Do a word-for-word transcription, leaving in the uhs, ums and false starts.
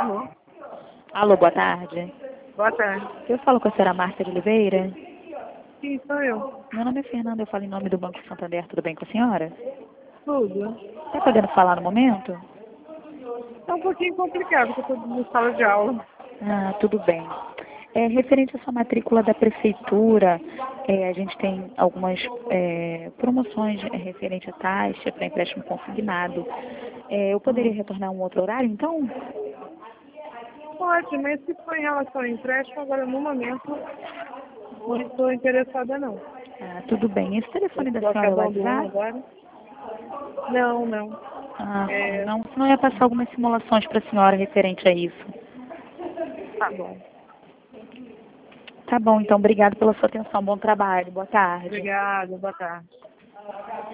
Alô? Alô, boa tarde. Boa tarde. Eu falo com a senhora Márcia de Oliveira. Sim, sou eu. Meu nome é Fernanda, eu falo em nome do Banco Santander. Tudo bem com a senhora? Tudo. Está podendo falar no momento? É um pouquinho complicado, porque eu estou na sala de aula. Ah, tudo bem. É, referente à sua matrícula da prefeitura, é, a gente tem algumas é, promoções é, referente à taxa para empréstimo consignado. É, eu poderia Hum. retornar um outro horário, então? Pode, mas se for em relação ao empréstimo, agora no momento não estou interessada não. Ah, tudo bem. Esse Eu telefone da estou senhora é o acabando o ano WhatsApp? agora. Não, não. Ah, É, não, senão eu ia passar algumas simulações para a senhora referente a isso. tá bom. Tá bom, então, obrigado pela sua atenção. Bom trabalho. Boa tarde. Obrigada, boa tarde.